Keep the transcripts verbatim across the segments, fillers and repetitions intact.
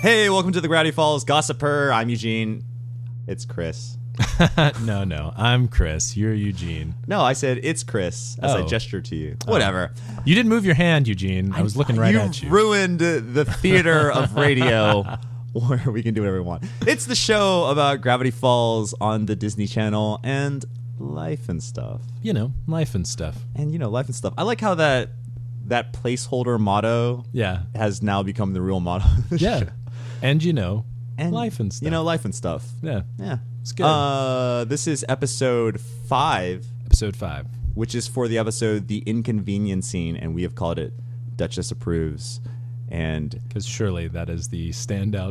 Hey, welcome to the Gravity Falls Gossiper. I'm Eugene. It's Chris. no, no. I'm Chris. You're Eugene. No, I said it's Chris as Oh. I gestured to you. Whatever. You didn't move your hand, Eugene. I was looking right you at you. ruined the theater of radio where we can do whatever we want. It's the show about Gravity Falls on the Disney Channel and life and stuff. You know, life and stuff. And, you know, life and stuff. I like how that that placeholder motto Yeah. has now become the real motto. of the Yeah. show. And, you know, And, life and stuff. You know, life and stuff. Yeah. Yeah. It's good. Uh, this is episode five, Episode five. which is for the episode The Inconvenience Scene, and we have called it Duchess Approves. And Because surely that is the standout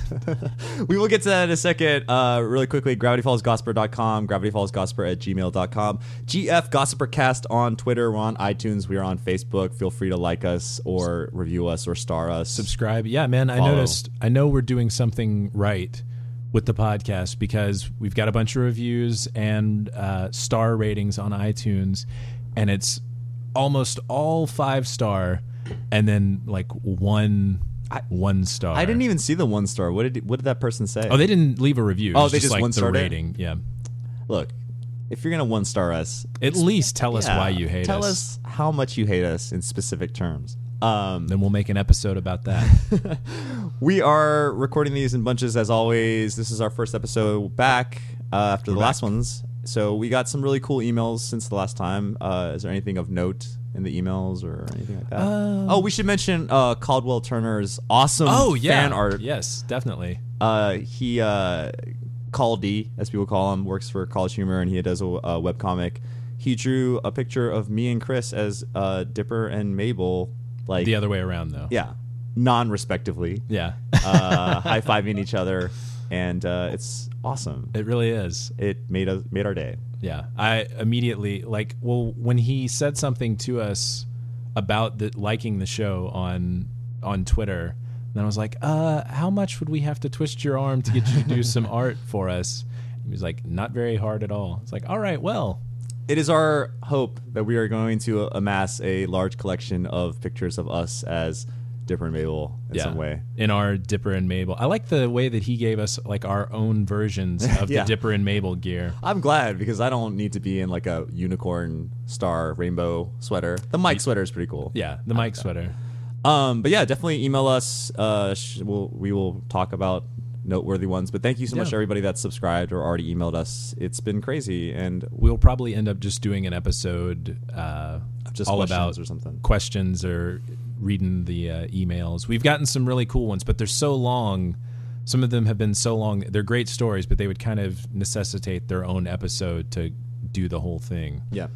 name. we will get to that in a second. Uh, really quickly, gravity falls gossiper dot com, gravity falls gossiper at gmail dot com, G F Gossipercast on Twitter. We're on iTunes. We are on Facebook. Feel free to like us or review us or star us. Subscribe. Yeah, man, I Follow. noticed. I know we're doing something right with the podcast because we've got a bunch of reviews and uh, star ratings on iTunes, and it's almost all five star, and then like one I- one star. I didn't even see the one star. What did what did that person say? Oh, they didn't leave a review. Oh, It's they just just like one-starred the it? rating. Yeah. Look, if you're gonna one star us, At least tell us yeah, why you hate tell us. us how much you hate us in specific terms. Um, Then we'll make an episode about that. we are recording these in bunches as always. This is our first episode back uh, after the We're last back. ones. So we got some really cool emails since the last time. Uh, is there anything of note in the emails or anything like that? Um, oh, we should mention uh, Caldwell Turner's awesome oh yeah, fan art. yes, definitely. Uh, he uh, Caldy, as people call him, works for College Humor, and he does a, a webcomic. He drew a picture of me and Chris as uh, Dipper and Mabel, like The other way around, though. yeah, non-respectively, Yeah. uh, high-fiving each other, and uh, it's awesome. It really is. It made us made our day. Yeah, I immediately like. Well, when he said something to us about the, liking the show on on Twitter, then I was like, "Uh, how much would we have to twist your arm to get you to do some art for us?" He was like, "Not very hard at all." It's like, "All right, well, It is our hope that we are going to amass a large collection of pictures of us as Dipper and Mabel in yeah." some way. In our Dipper and Mabel, I like the way that he gave us like our own versions of Yeah. the Dipper and Mabel gear. I'm glad because I don't need to be in like a unicorn star rainbow sweater. The Mike sweater is pretty cool. Yeah, the Mike sweater. Um, but yeah, definitely email us. Uh, sh- we'll, we will talk about noteworthy ones. But thank you so much Yeah. to everybody that's subscribed or already emailed us. It's been crazy and We'll probably end up just doing an episode uh, just all questions about or something. questions or reading the uh, emails. We've gotten some really cool ones, but they're so long. Some of them have been so long. They're great stories, but they would kind of necessitate their own episode to do the whole thing. Yeah.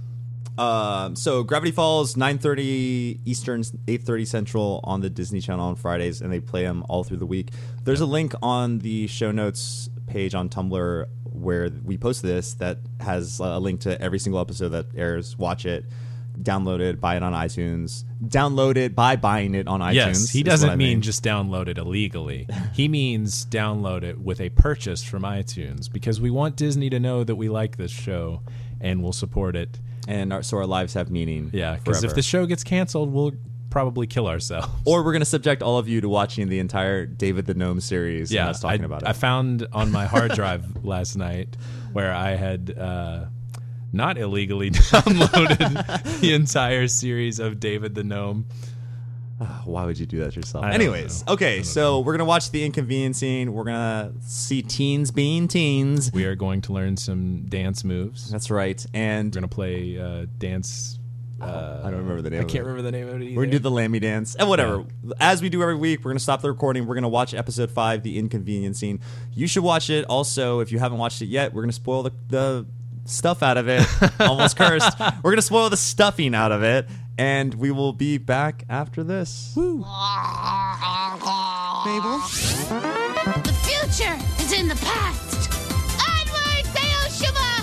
Um, so Gravity Falls, nine thirty Eastern, eight thirty Central on the Disney Channel on Fridays, and they play them all through the week. There's a link on the show notes page on Tumblr where we post this that has a link to every single episode that airs. Watch it, download it, buy it on iTunes. Download it by buying it on iTunes. Yes, he is what doesn't I mean just download it illegally. He means download it with a purchase from iTunes because we want Disney to know that we like this show and we'll support it. and our, so our lives have meaning. Yeah, because if forever. the show gets canceled, we'll probably kill ourselves. or we're going to subject all of you to watching the entire David the Gnome series. Yeah, and us talking I, about it. I found on my hard drive last night where I had uh, not illegally downloaded the entire series of David the Gnome. Why would you do that to yourself? I don't Anyways, know. I okay, don't so we're gonna watch The Inconveniencing. We're gonna see teens being teens. We are going to learn some dance moves. That's right, and We're going to play uh, dance. Uh, I don't remember the name. I of can't it. remember the name of it either. We're gonna do the Lammy dance and whatever. As we do every week, we're gonna stop the recording. We're gonna watch episode five, The Inconveniencing. You should watch it. Also, if you haven't watched it yet, we're gonna spoil the, the stuff out of it. Almost cursed. We're gonna spoil the stuffing out of it, and we will be back after this. Woo. Mabel. The future is in the past. Onward, Beelzebub!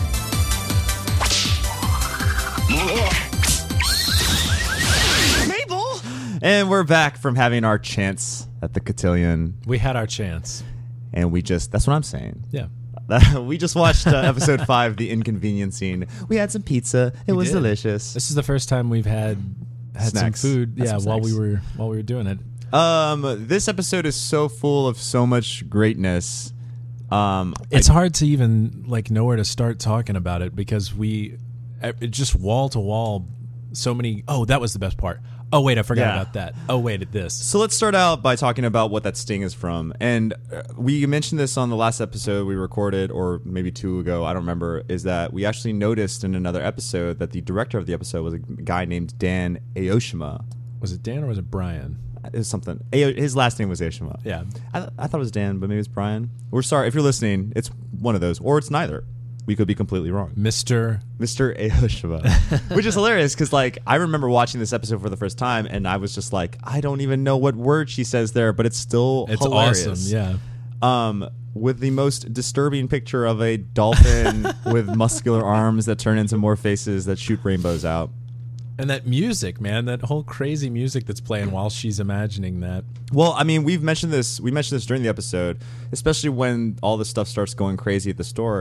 Mabel. And we're back from having our chance at the cotillion, We had our chance. and we just—that's what I'm saying. Yeah. We just watched uh, episode five, The Inconveniencing. We had some pizza. It We was did. delicious. This is the first time we've had had Snacks. some food. Had Yeah, some while we snacks. were while we were doing it. Um, this episode is so full of so much greatness. Um, It's I, hard to even like know where to start talking about it because we it just wall to wall so many. Oh, that was the best part. Oh wait, I forgot Yeah. about that. Oh wait, at this. So let's start out by talking about what that sting is from. And uh, we mentioned this on the last episode we recorded, or maybe two ago, I don't remember, is that we actually noticed in another episode that the director of the episode was a guy named Dan Aoshima. Was it Dan or was it Brian? It was something. A- his last name was Aoshima. Yeah. I, th- I thought it was Dan, but maybe it's Brian. We're sorry. If you're listening, it's one of those. Or it's neither. We could be completely wrong. Mister Mister Aoshima. Which is hilarious because, like, I remember watching this episode for the first time and I was just like, I don't even know what word she says there, but it's still It's hilarious. awesome, yeah. Um, with the most disturbing picture of a dolphin with muscular arms that turn into more faces that shoot rainbows out. And that music, man, that whole crazy music that's playing while she's imagining that. Well, I mean, we've mentioned this. We mentioned this during the episode, especially when all this stuff starts going crazy at the store.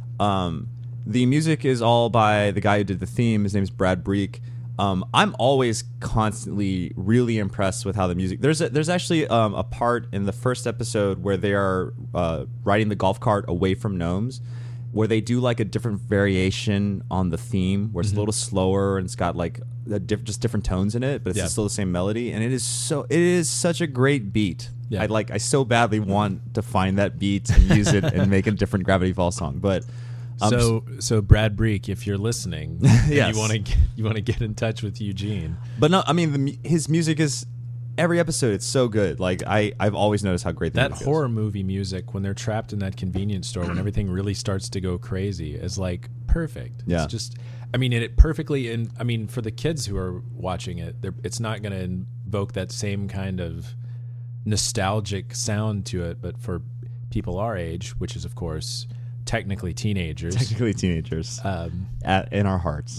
Um, the music is all by the guy who did the theme. His name is Brad Breek. Um, I'm always constantly really impressed with how the music. There's a, there's actually um, a part in the first episode where they are uh, riding the golf cart away from gnomes, where they do like a different variation on the theme, where it's Mm-hmm. a little slower and it's got like a diff- just different tones in it, but it's Yeah. still the same melody, and it is so it is such a great beat. Yeah. I like I so badly want to find that beat and use it and make a different Gravity Falls song, but um, so, so Brad Breek, if you're listening, and Yes. you want to you want to get in touch with Eugene. but no, I mean the, mu- his music is every episode. It's so good. Like I I've always noticed how great the That music horror movie music when they're trapped in that convenience store when everything really starts to go crazy is like perfect. Yeah. It's just, I mean, it, it perfectly. In I mean, for the kids who are watching it, they're- it's not going to invoke that same kind of nostalgic sound to it. But for people our age, which is of course technically teenagers, is. Technically teenagers um, at, in our hearts.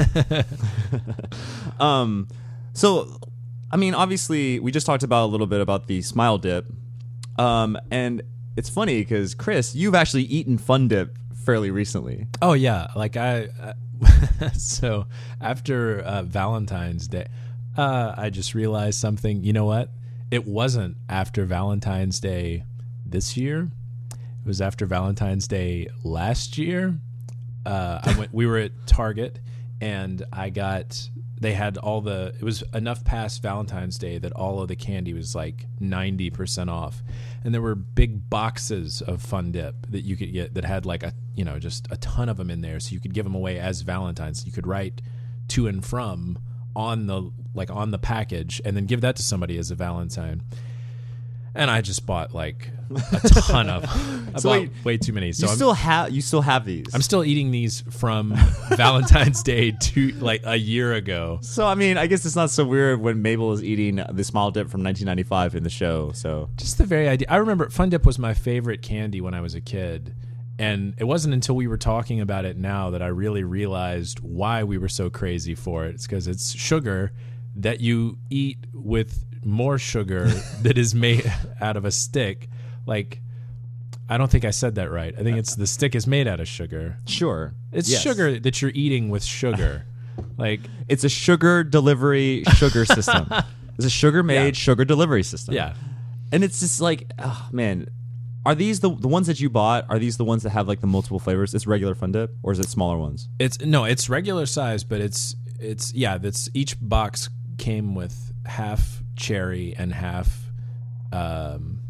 um, so. I mean, obviously, we just talked about a little bit about the Smile Dip, um, and it's funny because Chris, you've actually eaten Fun Dip fairly recently. oh yeah, like I. Uh, so after uh, Valentine's Day, uh, I just realized something. You know what? It wasn't after Valentine's Day this year. It was after Valentine's Day last year. Uh, I went. We were at Target, and I got. They had all the. It was enough past Valentine's Day that all of the candy was like ninety percent off, and there were big boxes of Fun Dip that you could get that had like a you know just a ton of them in there, so you could give them away as Valentine's. You could write to and from on the like on the package, and then give that to somebody as a Valentine. And I just bought like a ton of. I So bought wait, way too many. So you I'm, still have you still have these. I'm still eating these from Valentine's Day to like a year ago. so I mean, I guess it's not so weird when Mabel is eating the Smile Dip from nineteen ninety-five in the show. So Just the very idea. I remember Fun Dip was my favorite candy when I was a kid. And it wasn't until we were talking about it now that I really realized why we were so crazy for it. It's because it's sugar that you eat with more sugar that is made out of a stick. Like, I don't think I said that right. I think it's the stick is made out of sugar. sure, It's Yes. sugar that you're eating with sugar. Like, It's a sugar delivery sugar system. It's a sugar made Yeah. sugar delivery system. yeah. and it's just like, oh, man. Are these the the ones that you bought? Are these the ones that have like the multiple flavors? It's regular Fun Dip, or is it smaller ones? It's no, it's regular size, but it's it's yeah, that's each box came with half cherry and half um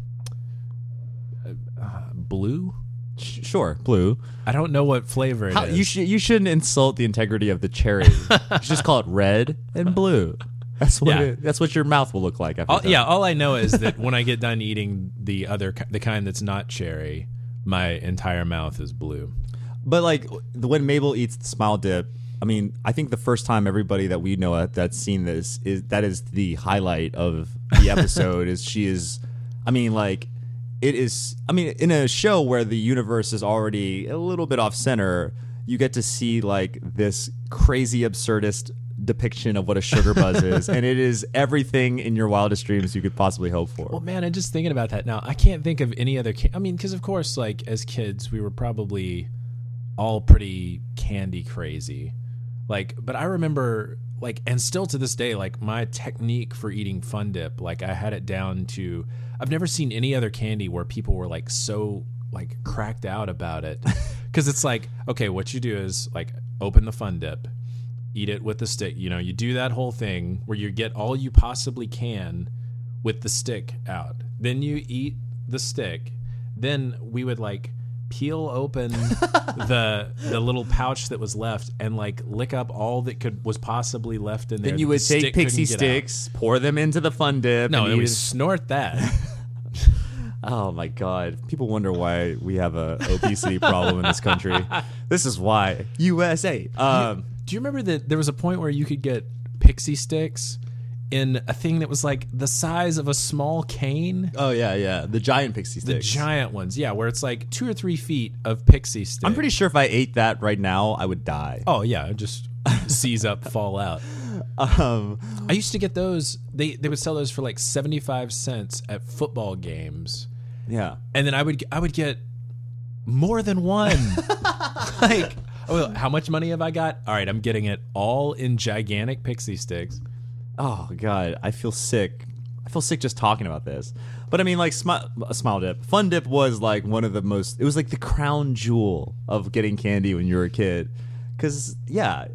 uh, blue. Sh- sure, blue. I don't know what flavor it How, is. you should you shouldn't insult the integrity of the cherry. You should just call it red and blue. That's what Yeah. it, that's what your mouth will look like after all, that. yeah, all I know is that when I get done eating the other ki- the kind that's not cherry, my entire mouth is blue. But like the, when Mabel eats the Smile Dip, I mean, I think the first time everybody that we know that's seen this is that is the highlight of the episode. is she is, I mean, like it is. I mean, in a show where the universe is already a little bit off center, you get to see like this crazy absurdist depiction of what a sugar buzz is, and it is everything in your wildest dreams you could possibly hope for. Well, man, I'm just thinking about that now. I can't think of any other. Ca- I mean, because of course, like as kids, we were probably all pretty candy crazy. Like, but I remember like, and still to this day, like my technique for eating Fun Dip, like I had it down to, I've never seen any other candy where people were like so like cracked out about it. Cause it's like, okay, what you do is like open the Fun Dip, eat it with the stick. You know, you do that whole thing where you get all you possibly can with the stick out. Then you eat the stick. Then we would like peel open the the little pouch that was left and like lick up all that could was possibly left in there. Then you would take Pixie Sticks, pour them into the Fun Dip. No, and then we eat it. snort that. Oh my God! People wonder why we have a obesity problem in this country. This is why. U S A. Um, Do you remember that there was a point where you could get Pixie Sticks in a thing that was like the size of a small cane? oh yeah, yeah. The giant Pixie The Sticks. giant ones, yeah, where it's like two or three feet of Pixie Stick. I'm pretty sure if I ate that right now, I would die. Oh yeah, just seize up, fall out. Um, I used to get those. They they would sell those for like seventy-five cents at football games, yeah. and then I would I would get more than one. Like, oh, how much money have I got? All right, I'm getting it all in gigantic Pixie Sticks. Oh God, I feel sick. I feel sick just talking about this. But I mean, like, Smile, Smile Dip, Fun Dip was like one of the most. It was like the crown jewel of getting candy when you were a kid. Because yeah,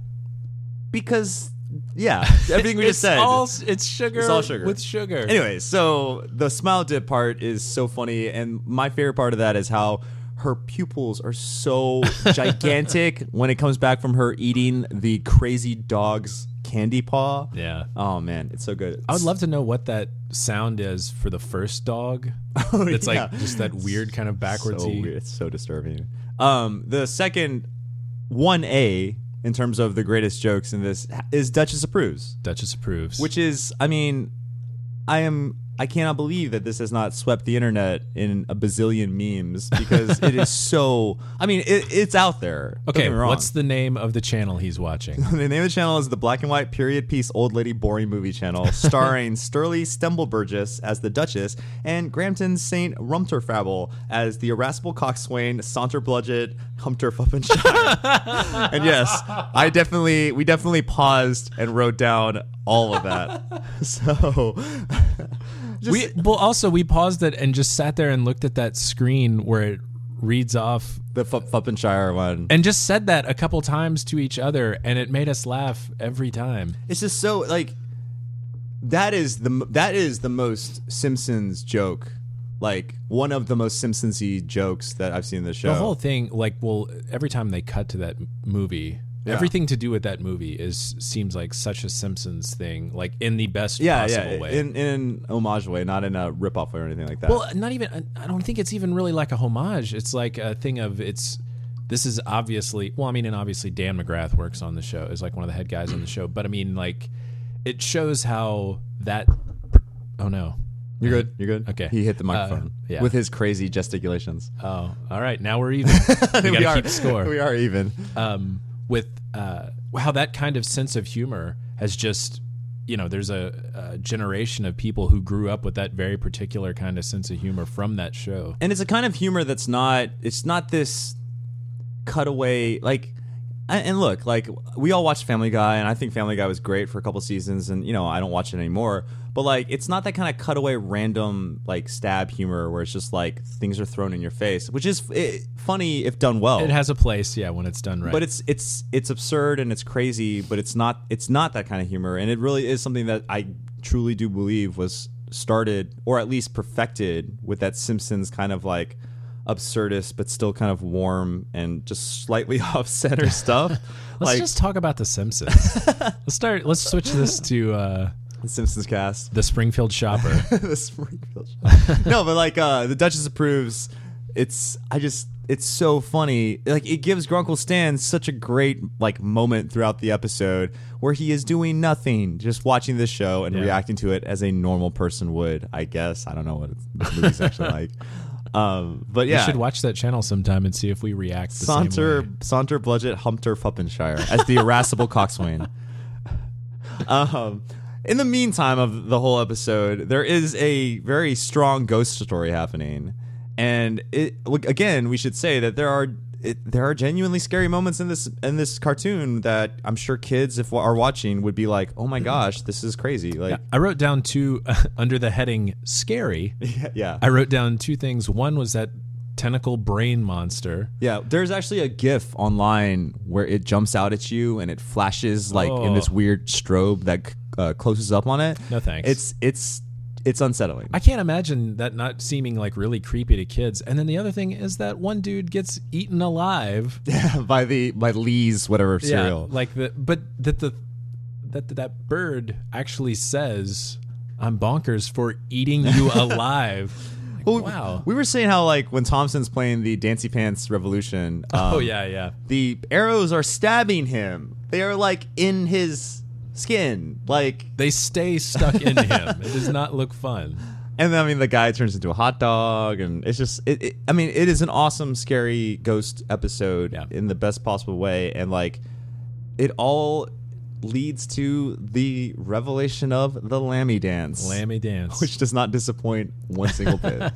because yeah, everything we just It's said. all it's sugar. It's all sugar. with sugar. Anyway, so the Smile Dip part is so funny, and my favorite part of that is how her pupils are so gigantic when it comes back from her eating the crazy dog's candy paw. Yeah. Oh man, it's so good. I would love to know what that sound is for the first dog. Oh, It's yeah. like just that weird kind of backwardsy. So weird. It's so disturbing. Um, the second one A in terms of the greatest jokes in this is Duchess Approves, Duchess approves. which is, I mean, I am. I cannot believe that this has not swept the internet in a bazillion memes because it is so. I mean, it, it's out there. Don't okay, get me wrong. what's the name of the channel he's watching? The name of the channel is the Black and White Period Piece Old Lady Boring Movie Channel, starring Sturley Stemble-Burgess as the Duchess and Grampton Saint Rumterfabble as the irascible coxswain Saunter Bludget Humterfuffinshire. And yes, I definitely, we definitely paused and wrote down all of that. So, just, we well also we paused it and just sat there and looked at that screen where it reads off the Fuffinshire one. and just said that a couple times to each other, and it made us laugh every time. It's just so like that is the that is the most Simpsons joke, like one of the most Simpsons-y jokes that I've seen in the show. The whole thing, like, well, every time they cut to that m- movie, Yeah. everything to do with that movie is seems like such a Simpsons thing, like in the best yeah, possible yeah, way. in in an homage way, not in a rip-off way or anything like that. Well, not even. I don't think it's even really like a homage. It's like a thing of it's. This is obviously. Well, I mean, and obviously Dan McGrath works on the show. Is like one of the head guys on the show. But I mean, like, it shows how that. Oh no. You're good. You're good. Okay. He hit the microphone Uh, yeah. with his crazy gesticulations. Oh, all right. Now we're even. We gotta are, keep score. We are even. um, with uh, how that kind of sense of humor has just, you know, there's a, a generation of people who grew up with that very particular kind of sense of humor from that show. And it's a kind of humor that's not. It's not this cutaway like. And and look, like we all watched Family Guy, and I think Family Guy was great for a couple seasons, and you know I don't watch it anymore. But like, it's not that kind of cutaway, random like stab humor where it's just like things are thrown in your face, which is eh, funny if done well. It has a place, yeah, when it's done right. But it's it's it's absurd and it's crazy, but it's not it's not that kind of humor, and it really is something that I truly do believe was started or at least perfected with that Simpsons kind of like absurdist but still kind of warm and just slightly off center stuff. let's like just talk about The Simpsons. let's start. Let's switch this to uh, the Simpsons cast. the Springfield Shopper. The Springfield Shop. No, but like uh, the Duchess Approves. It's I just it's so funny. Like it gives Grunkle Stan such a great like moment throughout the episode where he is doing nothing, just watching this show and Yeah. reacting to it as a normal person would. I guess I don't know what the movie's actually like. Um, but yeah, We should watch that channel sometime and see if we react the Saunter same way. Saunter Bludget Humpter Fuppenshire as the irascible coxswain. Um, in the meantime of the whole episode, there is a very strong ghost story happening, and it again we should say that there are it, there are genuinely scary moments in this in this cartoon that I'm sure kids, if are watching, would be like, "Oh my gosh, this is crazy!" Like, Yeah, I wrote down two uh, under the heading "scary." yeah, yeah, I wrote down two things. One was that tentacle brain monster. yeah. There's actually a GIF online where it jumps out at you and it flashes like in this Oh. weird strobe that uh, closes up on it. No thanks. It's it's it's unsettling. I can't imagine that not seeming like really creepy to kids. And then the other thing is that one dude gets eaten alive. by the by Lee's whatever cereal. Yeah, like the but that the that that bird actually says, "I'm bonkers for eating you alive." Like, Well, wow. We were saying how like when Thompson's playing the Dancy Pants Revolution. Um, oh yeah, yeah. The arrows are stabbing him. They are like in his skin, like. They stay stuck in him. It does not look fun. And then, I mean, the guy turns into a hot dog, and it's just. It, it, I mean, it is an awesome, scary ghost episode Yeah. in the best possible way, and like, it all leads to the revelation of the Lammy dance, Lammy dance. which does not disappoint one single bit.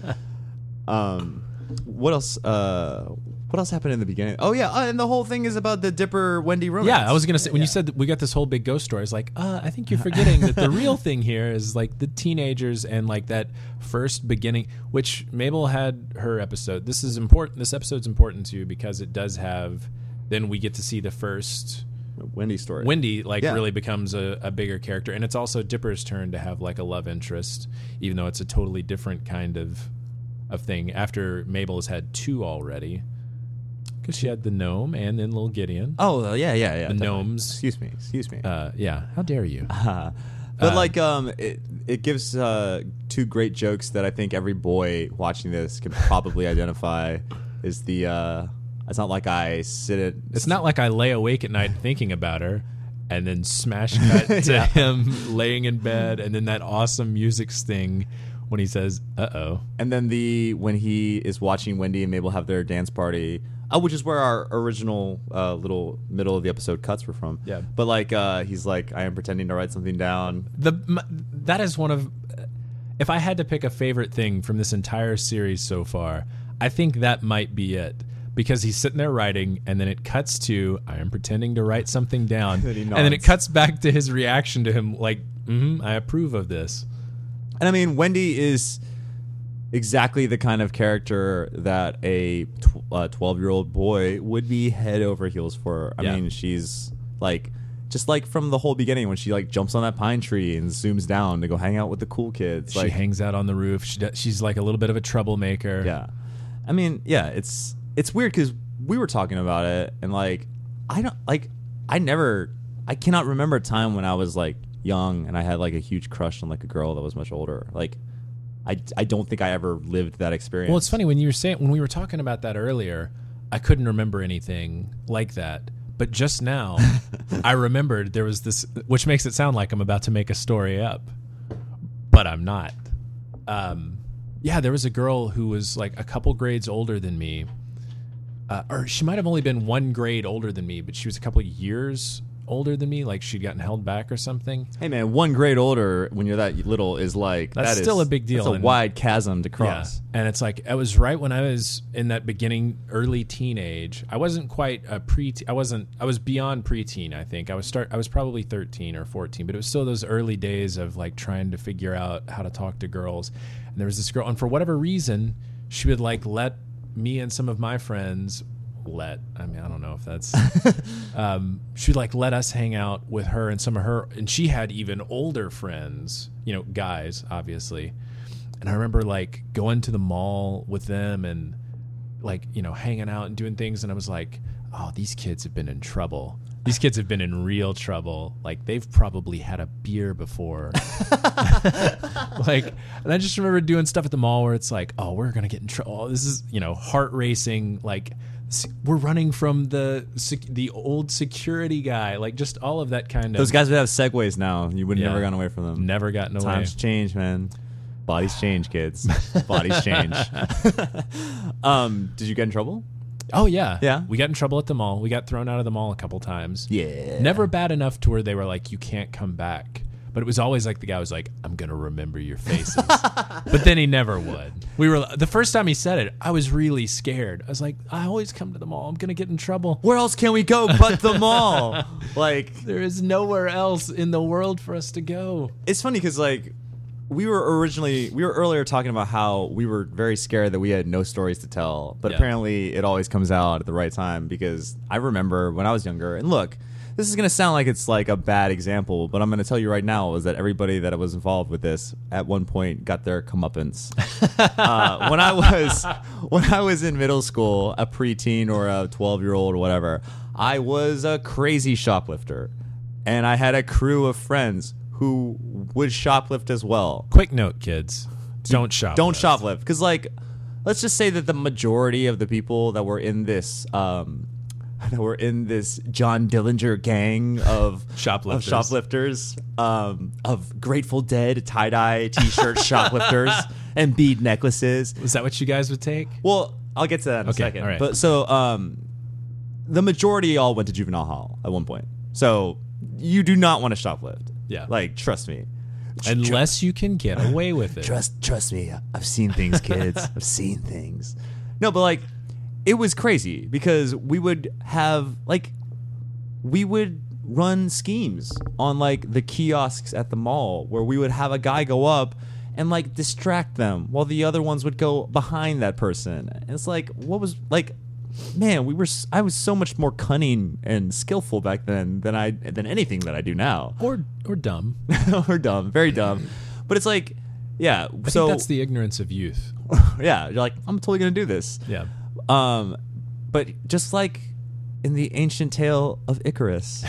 um, what else? Uh, what else happened in the beginning? Oh yeah, uh, and the whole thing is about the Dipper Wendy romance. Yeah, I was gonna say when Yeah. you said that we got this whole big ghost story, I was like, uh, I think you're forgetting that the real thing here is like the teenagers and like that first beginning, which Mabel had her episode. This is important. This episode's important too because it does have. Then we get to see the first Wendy story. Wendy like Yeah. really becomes a, a bigger character, and it's also Dipper's turn to have like a love interest, even though it's a totally different kind of of thing. After Mabel has had two already, because she had the gnome and then little Gideon. Oh uh, yeah, yeah, yeah. The definitely. gnomes. Excuse me. Excuse me. Uh, yeah, how dare you? Uh, but Uh, like, um, it it gives uh, two great jokes that I think every boy watching this can probably identify. Is the uh, it's not like I sit at. It's not like I lay awake at night thinking about her, and then smash cut to Yeah. him laying in bed, and then that awesome music sting when he says, "Uh oh." And then the when he is watching Wendy and Mabel have their dance party, uh, which is where our original uh, little middle of the episode cuts were from. Yeah. But like, uh, he's like, I am pretending to write something down. The m- that is one of. If I had to pick a favorite thing from this entire series so far, I think that might be it. Because he's sitting there writing, and then it cuts to, I am pretending to write something down. And then he and then it nods. cuts back to his reaction to him, like, mm-hmm, I approve of this. And I mean, Wendy is exactly the kind of character that a twelve-year-old boy would be head over heels for. I Yeah. mean, she's like, just like from the whole beginning when she like jumps on that pine tree and zooms down to go hang out with the cool kids. She Like, hangs out on the roof. She does, she's like a little bit of a troublemaker. yeah. I mean, yeah, it's it's weird because we were talking about it and like, I don't like, I never, I cannot remember a time when I was like young and I had like a huge crush on like a girl that was much older. Like, I, I don't think I ever lived that experience. Well, it's funny when you were saying when we were talking about that earlier, I couldn't remember anything like that. But just now, I remembered there was this, which makes it sound like I'm about to make a story up, but I'm not. Um, yeah, there was a girl who was like a couple grades older than me, uh, or she might have only been one grade older than me, but she was a couple years older than me, like she'd gotten held back or something. Hey man, one grade older when you're that little is like That's that is- still a big deal, That's a and- wide chasm to cross. Yeah. And it's like it was right when I was in that beginning early teenage. I wasn't quite a pre I wasn't I was beyond preteen, I think. I was start I was probably thirteen or fourteen, but it was still those early days of like trying to figure out how to talk to girls. And there was this girl, and for whatever reason, she would like let me and some of my friends let I mean I don't know if that's um she'd like let us hang out with her and some of her, and she had even older friends, you know, guys obviously. And I remember like going to the mall with them and like, you know, hanging out and doing things, and I was like, oh, these kids have been in trouble. These kids have been in real trouble. Like, they've probably had a beer before. Like, and I just remember doing stuff at the mall where it's like, oh, we're going to get in trouble. This is, you know, heart racing. Like, s- we're running from the sec- the old security guy. Like, just all of that kind of. Those guys would have segways now. You would have Yeah. never gone away from them. Never gotten away. Times change, man. Bodies change, kids. Bodies change. um, did you get in trouble? Oh, yeah. Yeah? We got in trouble at the mall. We got thrown out of the mall a couple times. Yeah. Never bad enough to where they were like, you can't come back. But it was always like the guy was like, I'm going to remember your faces. But then he never would. We were the first time he said it, I was really scared. I was like, I always come to the mall. I'm going to get in trouble. Where else can we go but the mall? Like, There is nowhere else in the world for us to go. it's funny because like we were originally we were earlier talking about how we were very scared that we had no stories to tell, but Yeah. apparently it always comes out at the right time. Because I remember when I was younger, and look, this is gonna sound like it's like a bad example, but I'm gonna tell you right now is that everybody that was involved with this at one point got their comeuppance. uh, when I was when I was in middle school, a preteen or a twelve year old or whatever, I was a crazy shoplifter, and I had a crew of friends who would shoplift as well. Quick note, kids. Don't shoplift. Don't shoplift. Because, like, let's just say that the majority of the people that were in this, um, that were in this John Dillinger gang of Shoplifters. of, shoplifters, um, of Grateful Dead tie-dye t-shirt shoplifters and bead necklaces. Is that what you guys would take? Well, I'll get to that in a Okay, second. all right. But so, um, the majority all went to juvenile hall at one point. So you do not want to shoplift. Yeah. Like, trust me. Unless you can get away with it. Trust trust me. I've seen things, kids. I've seen things. No, but like it was crazy because we would have like we would run schemes on like the kiosks at the mall where we would have a guy go up and like distract them while the other ones would go behind that person. And it's like what was like man, we were s- I was so much more cunning and skillful back then than I than anything that I do now. Or or dumb. Or dumb, very dumb. But it's like yeah, I so think that's the ignorance of youth. yeah, you're like, I'm totally gonna do this. Yeah. Um, but just like in the ancient tale of Icarus,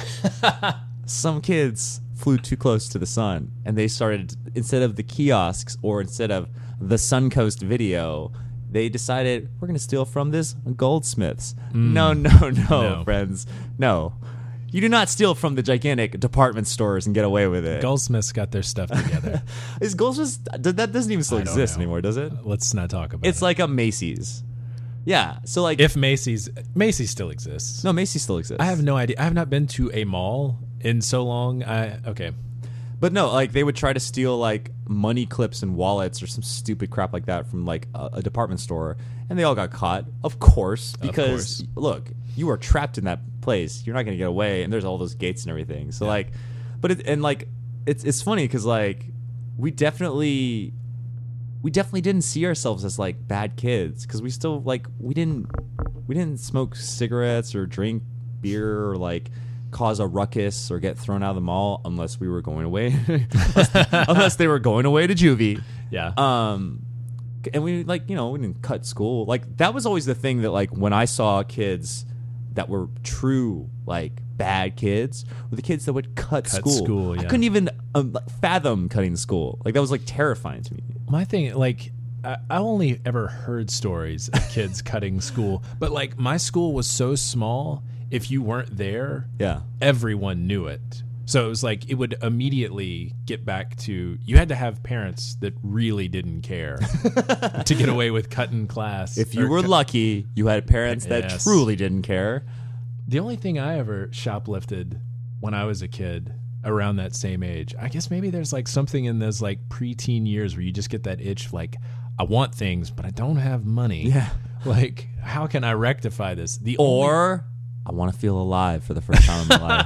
some kids flew too close to the sun, and they started instead of the kiosks or instead of the Suncoast Video, they decided we're gonna steal from this goldsmiths. No, no, no, No. friends, no. You do not steal from the gigantic department stores and get away with it. Goldsmiths got their stuff together. Is Goldsmiths that doesn't even still I don't exist know. anymore, does it? Let's not talk about It's it. like a Macy's. Yeah. So like If Macy's Macy's still exists. no, Macy's still exists. I have no idea. I have not been to a mall in so long. I okay. But no, like they would try to steal like money clips and wallets or some stupid crap like that from like a, a department store, and they all got caught, of course, because course. look, you are trapped in that place. You're not going to get away, and there's all those gates and everything. So Yeah. like, but it, and like it's it's funny because like we definitely we definitely didn't see ourselves as like bad kids because we still like we didn't we didn't smoke cigarettes or drink beer or like cause a ruckus or get thrown out of the mall unless we were going away unless they were going away to juvie. Yeah. Um and we like, you know, we didn't cut school. Like that was always the thing that like when I saw kids that were true like bad kids were the kids that would cut, Cut school. school, I yeah. couldn't even um, like, fathom cutting school. Like that was like terrifying to me. My thing, like, I, I only ever heard stories of kids cutting school, but like my school was so small. If you weren't there, Yeah. everyone knew it. So it was like it would immediately get back to you had to have parents that really didn't care to get away with cutting class. If you or were cut- lucky, you had parents that Yes. truly didn't care. The only thing I ever shoplifted when I was a kid around that same age, I guess maybe there's like something in those like preteen years where you just get that itch like I want things but I don't have money. Yeah. Like how can I rectify this? The only- Or I want to feel alive for the first time in my life.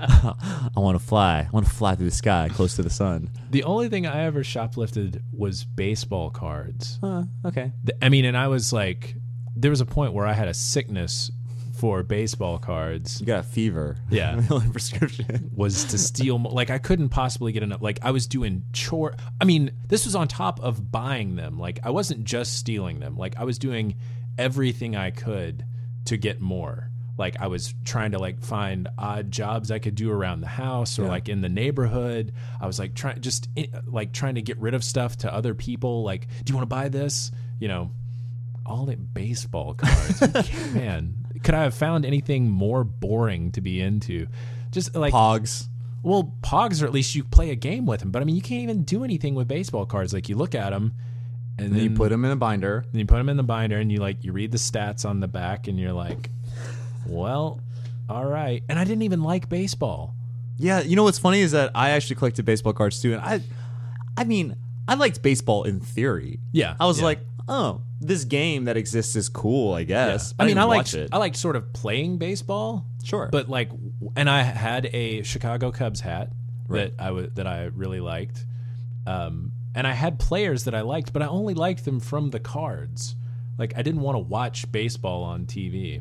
I want to fly. I want to fly through the sky close to the sun. the only thing I ever shoplifted was baseball cards. Uh, okay. The- I mean, and I was like, there was a point where I had a sickness for baseball cards. You got a fever. Yeah. Prescription. Was to steal mo- like I couldn't possibly get enough. Like I was doing chore. I mean, this was on top of buying them. Like I wasn't just stealing them. Like I was doing everything I could to get more. Like I was trying to like find odd jobs I could do around the house or Yeah. like in the neighborhood. I was like trying just eh, like trying to get rid of stuff to other people. Like, do you want to buy this? You know, all in baseball cards. Man, could I have found anything more boring to be into? Just like Pogs. well, Pogs, or at least you play a game with them. But I mean, you can't even do anything with baseball cards. Like you look at them, and, And then you put them in a binder. then you put them in the binder, and you like you read the stats on the back, and you're like, well, all right. And I didn't even like baseball. Yeah, you know what's funny is that I actually collected baseball cards too, and I, I mean, I liked baseball in theory. Yeah, I was yeah. like, oh, this game that exists is cool, I guess. Yeah. But I mean, I didn't liked watch it. I liked sort of playing baseball. Sure. But like, and I had a Chicago Cubs hat Right. that I w- that I really liked, um, and I had players that I liked, but I only liked them from the cards. Like, I didn't want to watch baseball on T V.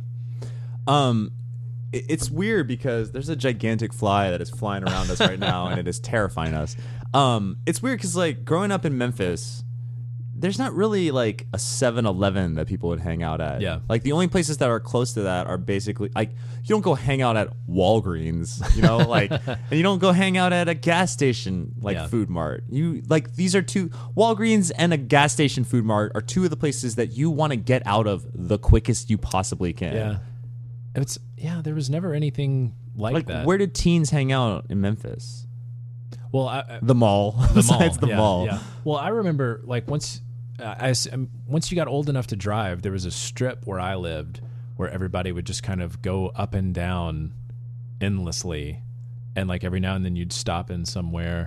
Um, it- it's weird because there's a gigantic fly that is flying around us right now, and it is terrifying us. Um, it's weird because like growing up in Memphis, there's not really like a seven eleven that people would hang out at. Yeah. Like the only places that are close to that are basically like you don't go hang out at Walgreens, you know, like, and you don't go hang out at a gas station like Yeah. Food Mart. You like these are two Walgreens and a gas station Food Mart are two of the places that you want to get out of the quickest you possibly can. Yeah, it's yeah. There was never anything like, Like that. where did teens hang out in Memphis? well, I, I- The mall. the mall. Besides the yeah, mall. Yeah. Well, I remember like once, uh, I s- um, once you got old enough to drive, there was a strip where I lived where everybody would just kind of go up and down endlessly, and like every now and then you'd stop in somewhere.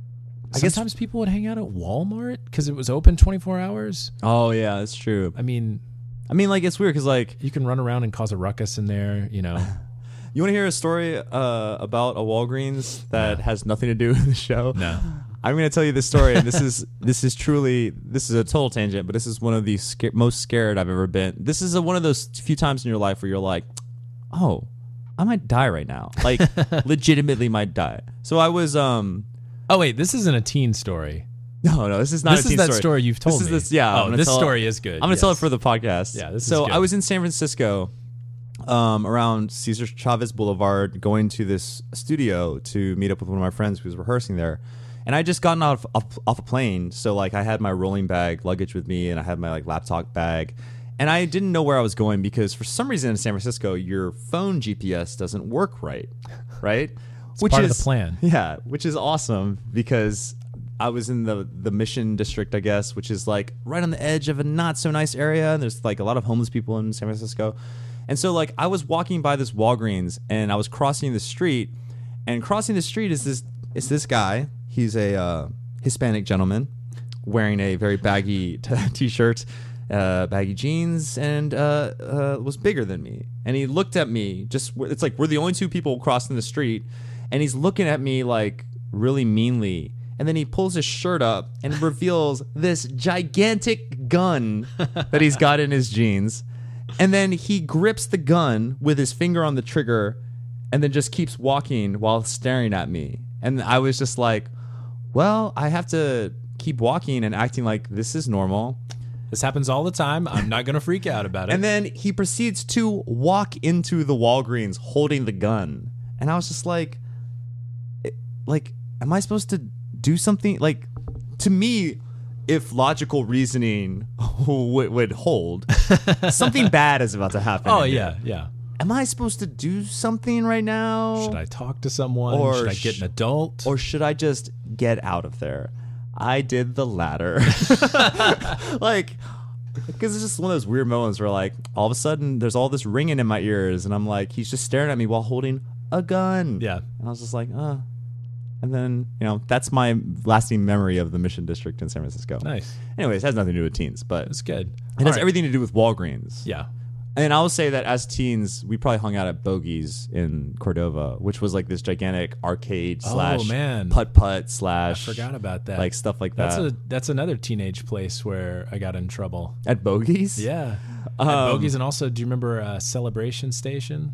I guess- Sometimes people would hang out at Walmart because it was open twenty-four hours. Oh yeah, that's true. I mean, I mean, like it's weird because like you can run around and cause a ruckus in there, you know. you want to hear a story uh, about a Walgreens that has nothing to do with the show. No. I'm going to tell you this story, and this is this is truly this is a total tangent, but this is one of the sca- most scared I've ever been. This is a, one of those few times in your life where you're like, oh, I might die right now, like legitimately might die. So I was um. Oh wait, this isn't a teen story. No, no, this is not This a is teen that story. story you've told this me. Is this, yeah. Oh, I'm gonna this tell- story is good. I'm going to tell it yes. for the podcast. Yeah, this is so good. I was in San Francisco, um, around Cesar Chavez Boulevard, going to this studio to meet up with one of my friends who was rehearsing there. And I just gotten off, off off a plane, so like I had my rolling bag luggage with me, and I had my like laptop bag, and I didn't know where I was going because for some reason in San Francisco your phone G P S doesn't work right, right? It's part of the plan. Yeah, which is awesome because I was in the the Mission District, I guess, which is like right on the edge of a not so nice area, and there's like a lot of homeless people in San Francisco, and so like I was walking by this Walgreens, and I was crossing the street, and crossing the street is this is this guy. He's a uh, Hispanic gentleman wearing a very baggy t- t-shirt, uh, baggy jeans, and uh, uh, was bigger than me. And he looked at me. Just it's like we're the only two people crossing the street, and he's looking at me like really meanly. And then he pulls his shirt up and reveals this gigantic gun that he's got in his jeans. And then he grips the gun with his finger on the trigger, and then just keeps walking while staring at me. And I was just like, well, I have to keep walking and acting like this is normal. This happens all the time. I'm not going to freak out about it. And then he proceeds to walk into the Walgreens holding the gun. And I was just like, it- like, am I supposed to do something? Like, to me, if logical reasoning would, would hold, something bad is about to happen. oh in yeah, here. yeah. Am I supposed to do something right now? Should I talk to someone? Or Should I get sh- an adult? Or should I just get out of there? I did the latter. Like, because it's just one of those weird moments where, like, all of a sudden there's all this ringing in my ears, and I'm like, he's just staring at me while holding a gun. Yeah. And I was just like, uh. And then, you know, that's my lasting memory of the Mission District in San Francisco. Nice. Anyways, it has nothing to do with teens, but That's good. it has All right. everything to do with Walgreens. Yeah. And I will say that as teens, we probably hung out at Bogies in Cordova, which was like this gigantic arcade Oh, slash man. putt putt slash I forgot about that. like stuff like That's that. a that's another teenage place where I got in trouble. At Bogies? Yeah. Um, At Bogies, and also, do you remember uh, Celebration Station?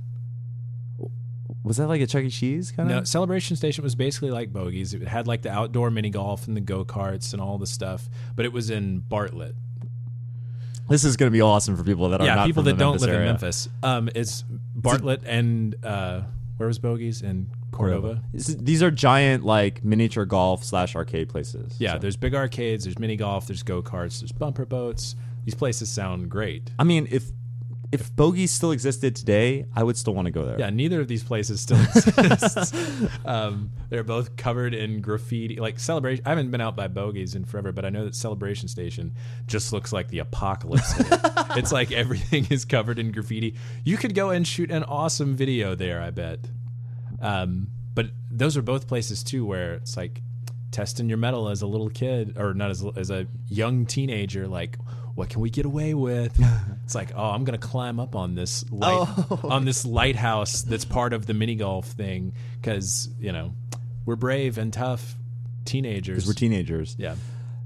Was that like a Chuck E. Cheese kind No, of? Celebration Station was basically like Bogies. It had like the outdoor mini golf and the go karts and all the stuff, but it was in Bartlett. This is going to be awesome for people that are yeah, not people from that the don't Memphis live area. in Memphis. Um, it's Bartlett and uh, where was Bogies? In Cordova. This is- These are giant like miniature golf slash arcade places. Yeah, So- there's big arcades, there's mini golf, there's go karts, there's bumper boats. These places sound great. I mean, if if Bogies still existed today, I would still want to go there. Yeah, neither of these places still exist. um, they're both covered in graffiti. Like Celebration, I haven't been out by Bogies in forever, but I know that Celebration Station just looks like the apocalypse. in it. It's like everything is covered in graffiti. You could go and shoot an awesome video there, I bet. Um, but those are both places too where it's like testing your metal as a little kid, or not as as a young teenager. Like, what can we get away with? It's like, oh, I'm gonna climb up on this light, Oh. on this lighthouse that's part of the mini golf thing, because you know we're brave and tough teenagers. Because we're teenagers. Yeah.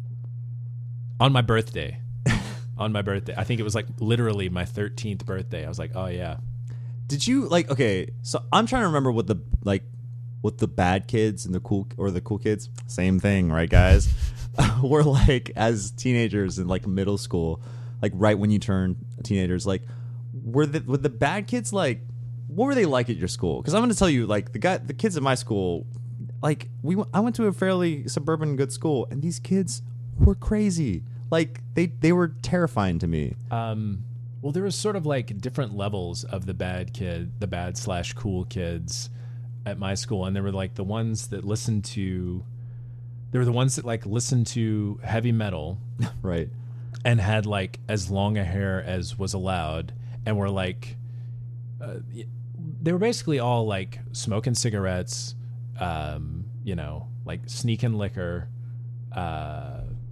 On my birthday. On my birthday. I think it was like literally my thirteenth birthday. I was like, oh yeah. Did you like? Okay, so I'm trying to remember what the like, what the bad kids and the cool or the cool kids, same thing, right, guys? Were like as teenagers in like middle school, like right when you turn teenagers. Like, were the were the bad kids like? What were they like at your school? Because I'm going to tell you, like the guy, the kids at my school, like we, w- I went to a fairly suburban good school, and these kids were crazy. Like they, they were terrifying to me. Um, well, there was sort of like different levels of the bad kid, the bad slash cool kids at my school. And there were like the ones that listened to, there were the ones that like listened to heavy metal Right. and had like as long a hair as was allowed, and were like, uh, they were basically all like smoking cigarettes, um, you know, like sneaking liquor, uh,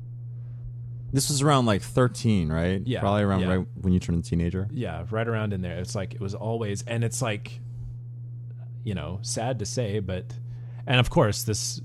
This was around like thirteen, right? Yeah, Probably around yeah. right when you turned a teenager. yeah, right around in there. It's like it was always, and it's like, you know, sad to say, but, and of course this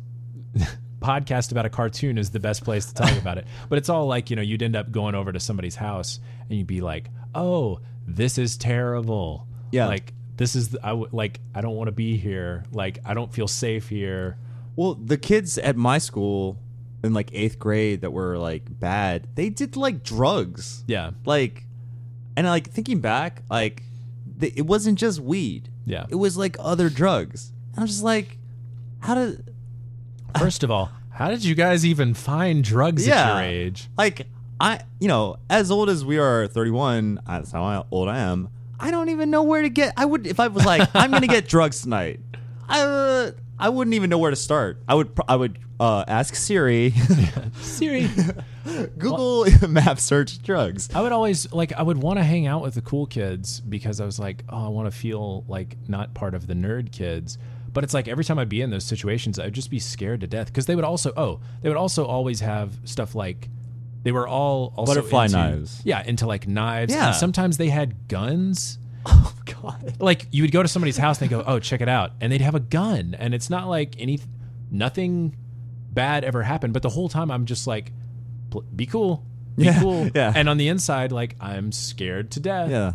podcast about a cartoon is the best place to talk about it. But it's all like, you know, you'd end up going over to somebody's house and you'd be like, oh, this is terrible. Yeah. Like this is the, I w- like I don't want to be here. Like I don't feel safe here. Well, the kids at my school in like eighth grade that were like bad, they did like drugs. Yeah. Like, and like thinking back, like th- it wasn't just weed. Yeah. It was like other drugs. And I was just like, how did, First of all, how did you guys even find drugs Yeah. at your age? like, I, you know, as old as we are, thirty-one, that's how old I am. I don't even know where to get. I would, if I was like, I'm going to get drugs tonight, I, uh, I wouldn't even know where to start. I would, pr- I would uh, ask Siri, Siri. Google map search drugs. I would always like I would want to hang out with the cool kids because I was like, oh, I want to feel like not part of the nerd kids. But it's like every time I'd be in those situations, I'd just be scared to death because they would also oh they would also always have stuff like they were all also Butterfly into, knives. yeah, into like knives. Yeah. And sometimes they had guns. Oh God. Like you would go to somebody's house and they go, oh, check it out, and they'd have a gun, and it's not like any nothing bad ever happened, but the whole time I'm just like, pl- be cool, be Yeah, cool, yeah. and on the inside, like I'm scared to death. Yeah.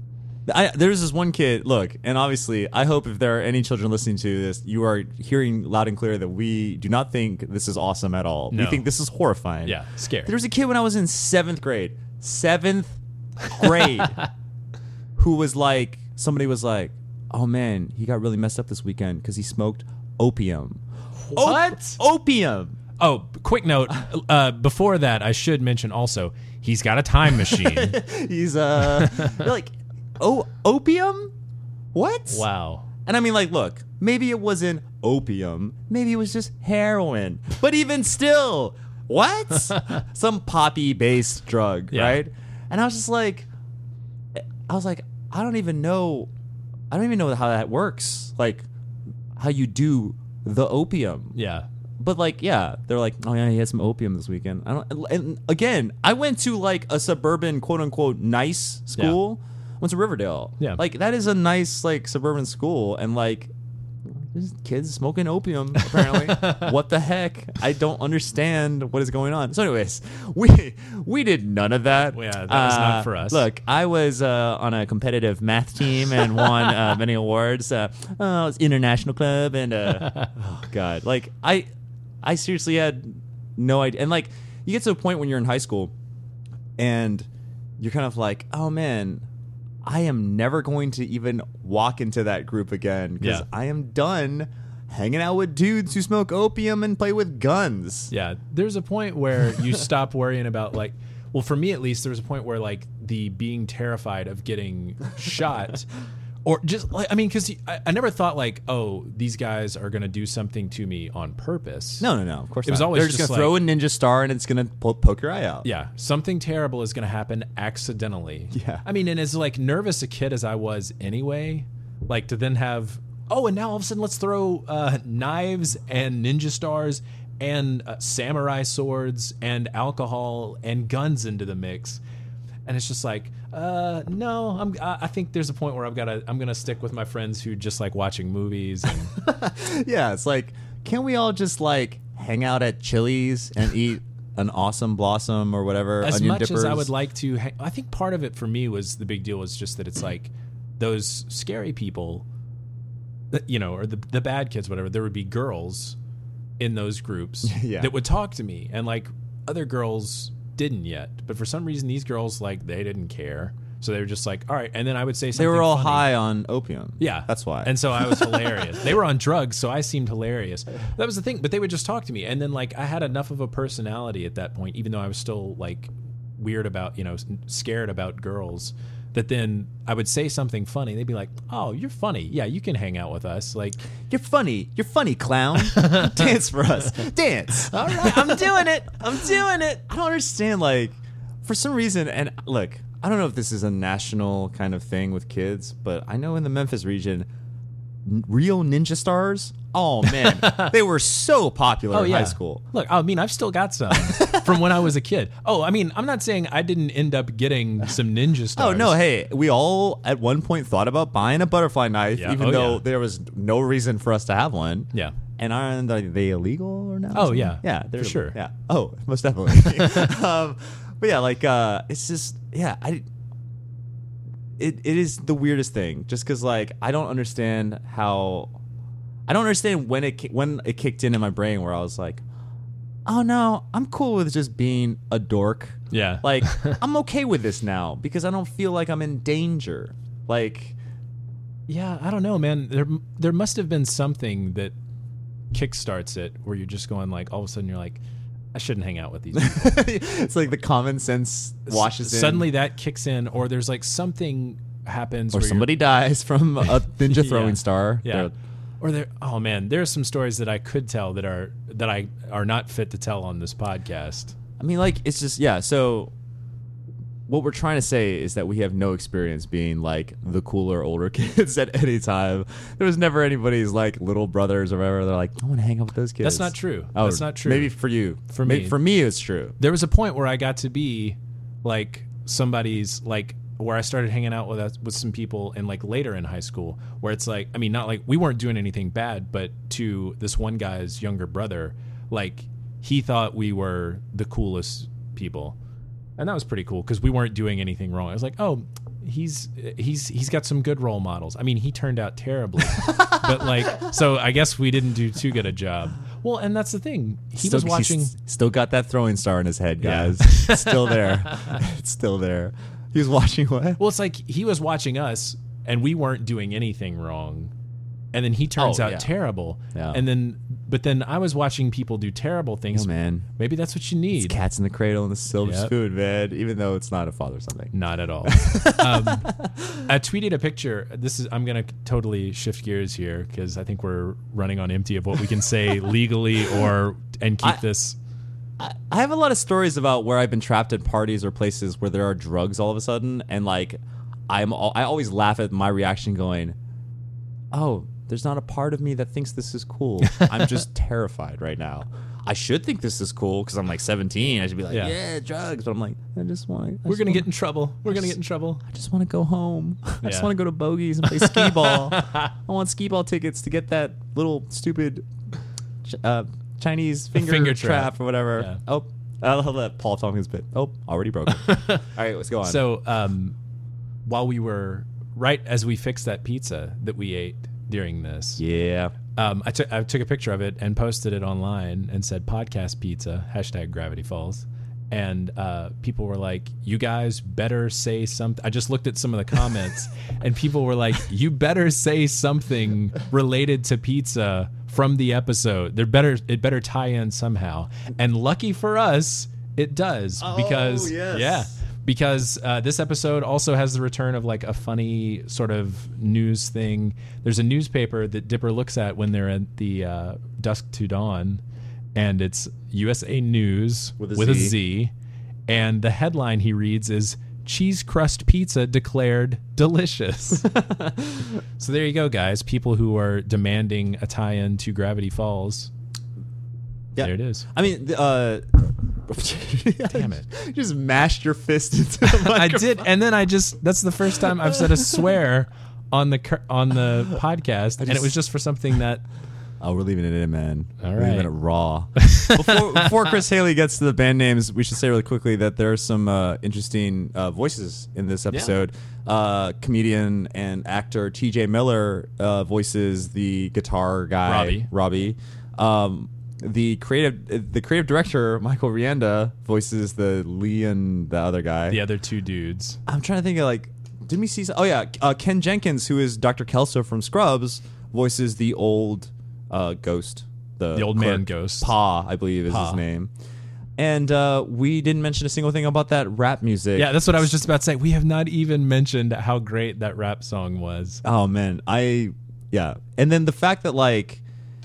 I, there's this one kid, look, and obviously, I hope if there are any children listening to this, you are hearing loud and clear that we do not think this is awesome at all. No. We think this is horrifying. Yeah, scary. There was a kid when I was in seventh grade, seventh grade, who was like, somebody was like, oh man, he got really messed up this weekend because he smoked opium. What? Op- opium. Oh, quick note. Uh, before that, I should mention also he's got a time machine. He's, uh, you're like, oh, opium? What? Wow. And I mean, like, look, maybe it wasn't opium. Maybe it was just heroin. But even still, what? Some poppy-based drug, Yeah. right? And I was just like, I was like, I don't even know. I don't even know how that works. Like, how you do the opium. Yeah. But like, yeah, they're like, oh yeah, he had some opium this weekend. I don't. And again, I went to like a suburban, quote unquote, nice school. Went to Riverdale. Yeah. Like that is a nice like suburban school, and like there's kids smoking opium apparently. What the heck? I don't understand what is going on. So, anyways, we we did none of that. Yeah, that was Uh, not for us. Look, I was uh, on a competitive math team and won uh, many awards. Uh, uh, I was international club, and uh, oh god, like I. I seriously had no idea. And like, you get to a point when you're in high school and you're kind of like, oh man, I am never going to even walk into that group again because Yeah. I am done hanging out with dudes who smoke opium and play with guns. Yeah. There's a point where you stop worrying about like, well, for me at least, there was a point where like the being terrified of getting shot. Or just like, I mean, because I, I never thought like, oh, these guys are going to do something to me on purpose. No, no, no. Of course It was not. always They're just, just going to throw a like- ninja star and it's going to po- poke your eye out. Yeah, something terrible is going to happen accidentally. Yeah. I mean, and as like nervous a kid as I was anyway, like to then have oh, and now all of a sudden let's throw uh, knives and ninja stars and uh, samurai swords and alcohol and guns into the mix. And it's just like, uh, no, I'm, I I think there's a point where I've got to, I'm going to stick with my friends who just like watching movies. And Yeah, it's like, can't we all just like hang out at Chili's and eat an awesome blossom or whatever? as onion much dippers? as I would like to, ha- I think part of it for me was the big deal was just that it's like those scary people, that, you know, or the the bad kids, whatever. There would be girls in those groups Yeah. that would talk to me, and like other girls didn't yet, but for some reason these girls like they didn't care, so they were just like, all right. And then I would say something They were all funny. high on opium. Yeah, That's why. And so I was hilarious. They were on drugs, so I seemed hilarious. That was the thing. But they would just talk to me, and then like I had enough of a personality at that point, even though I was still like weird about, you know, scared about girls, that then I would say something funny. They'd be like, "Oh, you're funny. Yeah, you can hang out with us." Like, You're funny. You're funny, clown. Dance for us. Dance. all right, I'm doing it. I'm doing it. I don't understand, like, for some reason, and look, I don't know if this is a national kind of thing with kids, but I know in the Memphis region, n- real ninja stars, oh man, they were so popular Oh in yeah. high school. Look, I mean, I've still got some from when I was a kid. Oh, I mean, I'm not saying I didn't end up getting some ninja stars. Oh no, hey, we all at one point thought about buying a butterfly knife, Yeah. even Oh, though yeah. there was no reason for us to have one. Yeah. And aren't they illegal or not? Oh, yeah. yeah, they're For sure. Yeah. Oh, most definitely. um, but yeah, like uh, it's just yeah, I. It it is the weirdest thing, just because like I don't understand how, I don't understand when it ki- when it kicked in in my brain where I was like, oh no, I'm cool with just being a dork. Yeah. Like I'm okay with this now because I don't feel like I'm in danger. Like. Yeah, I don't know, man. There there must have been something that kickstarts it where you're just going like all of a sudden you're like, I shouldn't hang out with these people. It's like the common sense washes in. Suddenly that kicks in, or there's like something happens or where you're- somebody dies from a ninja throwing Yeah. star. Yeah. They're- Or there oh man, there are some stories that I could tell that are that I are not fit to tell on this podcast. I mean, like, it's just, yeah. So what we're trying to say is that we have no experience being like the cooler older kids at any time. There was never anybody's like little brothers or whatever. They're like, I want to hang out with those kids. That's not true. Oh, That's not true. Maybe for you. For Maybe me. For me, it's true. There was a point where I got to be like somebody's like where I started hanging out with with some people and like later in high school where it's like, I mean, not like we weren't doing anything bad, but to this one guy's younger brother, like he thought we were the coolest people. And that was pretty cool because we weren't doing anything wrong. I was like, oh, he's he's he's got some good role models. I mean, he turned out terribly, but like, so I guess we didn't do too good a job. Well, and that's the thing. He Still, was watching. he's still got that throwing star in his head, Yeah. guys. It's still there. It's still there. He was watching what? Well, it's like he was watching us, and we weren't doing anything wrong, and then he turns Oh, out yeah. terrible. Yeah. And then, but then I was watching people do terrible things. Oh, man. Maybe that's what you need. It's cats in the cradle and the silver Yep. spoon, man. Even though it's not a father something. Not at all. um, I tweeted a picture. This is. I'm gonna totally shift gears here because I think we're running on empty of what we can say legally or and keep I- this. I I have a lot of stories about where I've been trapped at parties or places where there are drugs all of a sudden, and like I'm al- I always laugh at my reaction, going, "Oh, there's not a part of me that thinks this is cool. I'm just terrified right now. I should think this is cool because I'm like seventeen. I should be like, Yeah. yeah, drugs, but I'm like, I just want. We're gonna get in trouble. We're gonna get in trouble. I just want to go home. I just Yeah. want to go to Bogies and play skee ball. I want skee ball tickets to get that little stupid ch- uh, Chinese finger, finger trap. trap. or whatever. Yeah. Oh, I'll let Paul talk his bit. Oh, already broken. All right, let's go on. So, um, while we were right as we fixed that pizza that we ate during this, yeah, um, I took I took a picture of it and posted it online and said podcast pizza hashtag Gravity Falls, and uh, people were like, "You guys better say something." I just looked at some of the comments, and people were like, "You better say something related to pizza from the episode. There better it better tie in somehow." And lucky for us, it does because yes. yeah. Because uh, this episode also has the return of like a funny sort of news thing. There's a newspaper that Dipper looks at when they're at the uh, dusk to dawn, and it's U S A News With a a Z. Z. And the headline he reads is cheese crust pizza declared delicious. So there you go, guys. People who are demanding a tie-in to Gravity Falls. Yeah. There it is. I mean, the, uh, Damn it. You just mashed your fist into the microphone. I did, and then I just, that's the first time I've said a swear on the cur- on the podcast, and it was just for something that... Oh, we're leaving it in, man. All we're right. leaving it raw. before, before Chris Haley gets to the band names, we should say really quickly that there are some uh, interesting uh, voices in this episode. Yeah. Uh, comedian and actor T J Miller uh, voices the guitar guy, Robbie. Robbie. Um, the creative the creative director, Michael Rienda, voices the Lee and the other guy. The other two dudes. I'm trying to think of, like, did we see some, oh yeah, uh, Ken Jenkins, who is Doctor Kelso from Scrubs, voices the old uh, ghost. The, The old clerk. man ghost. Pa, I believe is Pa. his name. And uh, we didn't mention a single thing about that rap music. Yeah, that's what I was just about to say. We have not even mentioned how great that rap song was. Oh man, I yeah. And then the fact that, like,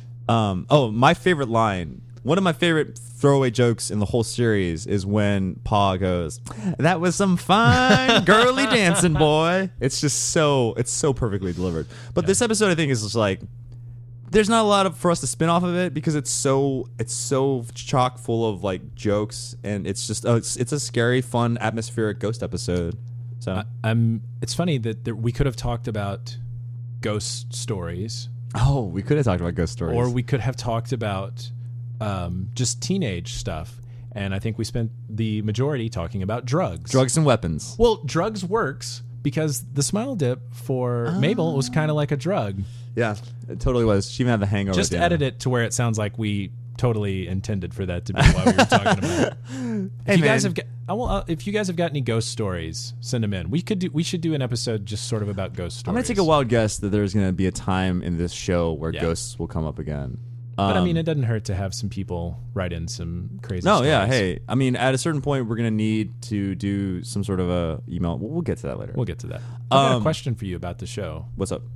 um, oh, my favorite line, one of my favorite throwaway jokes in the whole series is when Pa goes, "That was some fine girly dancing, boy." It's just so it's so perfectly delivered. But Yeah. this episode, I think, is just like, there's not a lot of, for us to spin off of it because it's so it's so chock full of, like, jokes, and it's just oh, it's it's a scary, fun, atmospheric ghost episode. So I, I'm. It's funny that there, we could have talked about ghost stories, oh, we could have talked about ghost stories, or we could have talked about um, just teenage stuff. And I think we spent the majority talking about drugs. drugs and weapons. Well, drugs works because the smile dip for Mabel was kind of like a drug. Yeah, it totally was. She even had the hangover. Just at the end. edit it to where it sounds like we totally intended for that to be what we were talking about. If Hey, you guys man. have got, I will, uh, if you guys have got any ghost stories, send them in. We could do. We should do an episode just sort of about ghost stories. I'm gonna take a wild guess that there's gonna be a time in this show where Yeah. ghosts will come up again. But I Um, mean, it doesn't hurt to have some people write in some crazy. no, stories. yeah, hey, I mean, at a certain point, we're gonna need to do some sort of a email. We'll, we'll get to that later. We'll get to that. I got a Um, question for you about the show. What's up?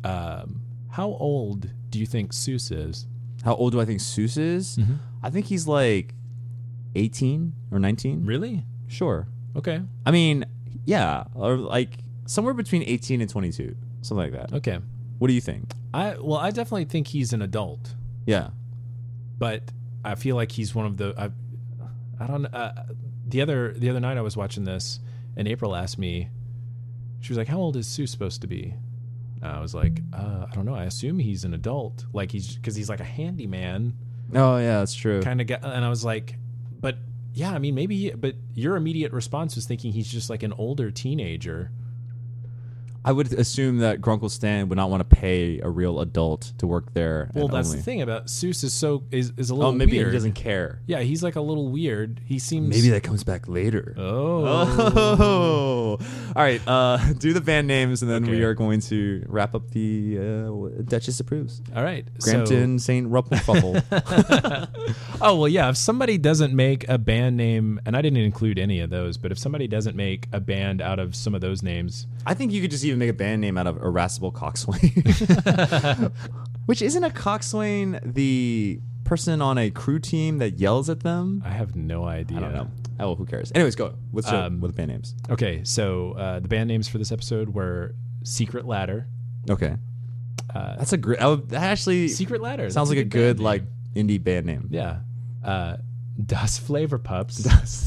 Um, how old do you think Seuss is? How old do I think Seuss is? Mm-hmm. I think he's like eighteen or nineteen. Really? Sure. Okay. I mean, yeah, or like somewhere between eighteen and twenty-two, something like that. Okay. What do you think? I well, I definitely think he's an adult. Yeah. But I feel like he's one of the I, I don't uh, the other the other night I was watching this and April asked me, she was like, "How old is Sue supposed to be?" And I was like, uh, "I don't know. I assume he's an adult, like he's because he's like a handyman Oh yeah, that's true. kind of guy." And I was like, "But yeah, I mean maybe." He, but your immediate response was thinking he's just like an older teenager. I would assume that Grunkle Stan would not want to pay a real adult to work there. Well, and that's only. the thing about Seuss is so is, is a little Oh, maybe weird. he doesn't care. Yeah, he's like a little weird. He seems Maybe that comes back later. Oh. Oh. All right. Uh, do the band names, and then Okay. we are going to wrap up the uh, Duchess Approves. All right. Grampton Saint Rufflefuffle. So, oh, well, yeah. If somebody doesn't make a band name, and I didn't include any of those, but if somebody doesn't make a band out of some of those names, I think you could just even make a band name out of Irascible Coxswain. Which isn't a coxswain the person on a crew team that yells at them? I have no idea. I don't know. Oh, who cares? Anyways, go. What's your, Um, what are the band names? Okay, so uh, the band names for this episode were Secret Ladder. Okay. Uh, That's a great. That actually Secret Ladder. sounds That's like a good band like name. indie band name. Yeah. Uh, Das Flavor Pups.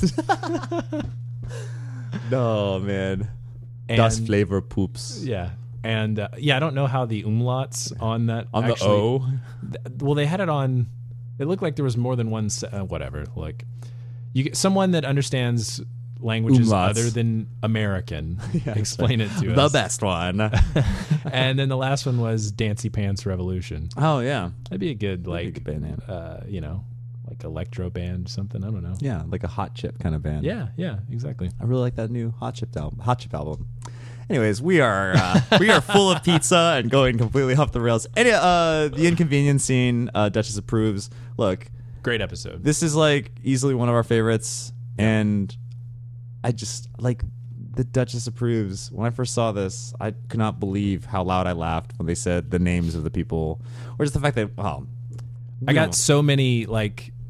No, man. And- Das Flavor Poops. Yeah. And uh, yeah, I don't know how the umlauts on that On actually, the O? th- well, they had it on. It looked like there was more than one. Se- uh, whatever. Like, you get someone that understands languages Umlauts. other than American. Yeah, explain it to The us. best one. And then the last one was Dancy Pants Revolution. Oh, yeah. That'd be a good That'd be a like good band name. uh, you know, like electro band something. I don't know. Yeah, like a Hot Chip kind of band. Yeah, yeah, exactly. I really like that new Hot Chip album. Hot Chip album. Anyways, we are uh, we are full of pizza and going completely off the rails. Any uh, the inconvenience scene, uh, Duchess approves. Look, Great episode. this is like easily one of our favorites, and I just like the Duchess approves. When I first saw this, I could not believe how loud I laughed when they said the names of the people, or just the fact that oh, I we got don't- so many like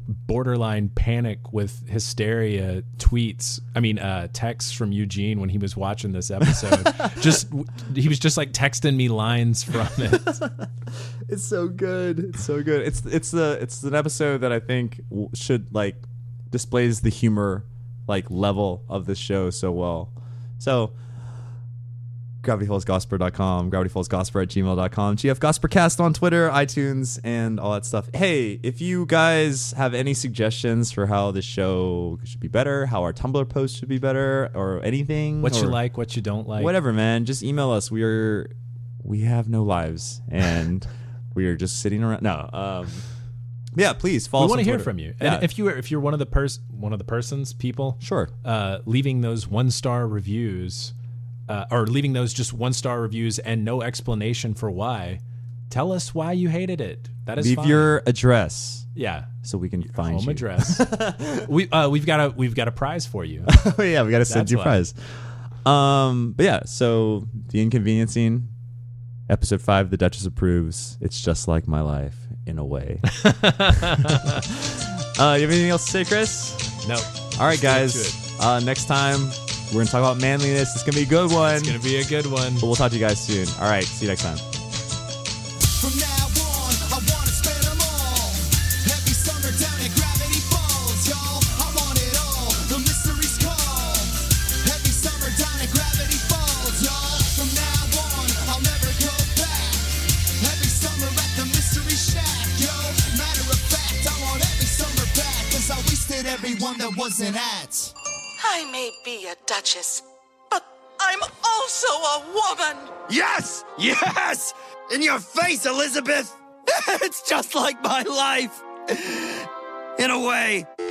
borderline panic with hysteria tweets. I mean, uh, texts from Eugene when he was watching this episode. just he was just like texting me lines from it. It's so good. It's so good. It's it's the it's an episode that I think w- should like displays the humor like level of this show so well. So gravity falls gosper dot com, gravity falls gosper at gmail dot com, G F Gospercast on Twitter, iTunes, and all that stuff. Hey, if you guys have any suggestions for how the show should be better, how our Tumblr post should be better, or anything, What you or like, what you don't like. whatever, man, just email us. We are we have no lives, and we are just sitting around. No, um, yeah, please follow. We us want on to hear Twitter. from you. Yeah. And if you are if you're one of the pers one of the persons, people, Sure. uh, leaving those one star reviews, uh, or leaving those just one star reviews and no explanation for why, tell us why you hated it. That is Leave fine. your address yeah so we can find home you. address. we uh, we've got a we've got a prize for you. Oh yeah, we got to send That's you a why. prize. Um, but yeah, so the inconveniencing, episode five, the Duchess approves. It's just like my life in a way. uh, you have anything else to say, Chris? No. All right, Let's guys. Uh, next time we're gonna talk about manliness. It's gonna be a good one. It's gonna be a good one. But we'll talk to you guys soon. All right, see you next time. From now on, I wanna spend them all. Every summer down at Gravity Falls, y'all. I want it all. The mystery's call. Every summer down at Gravity Falls, y'all. From now on, I'll never go back. Every summer at the Mystery Shack, yo. Matter of fact, I want every summer back, 'cause I wasted every one that wasn't at. I may be a duchess, but I'm also a woman. Yes! Yes! In your face, Elizabeth! It's just like my life! In a way.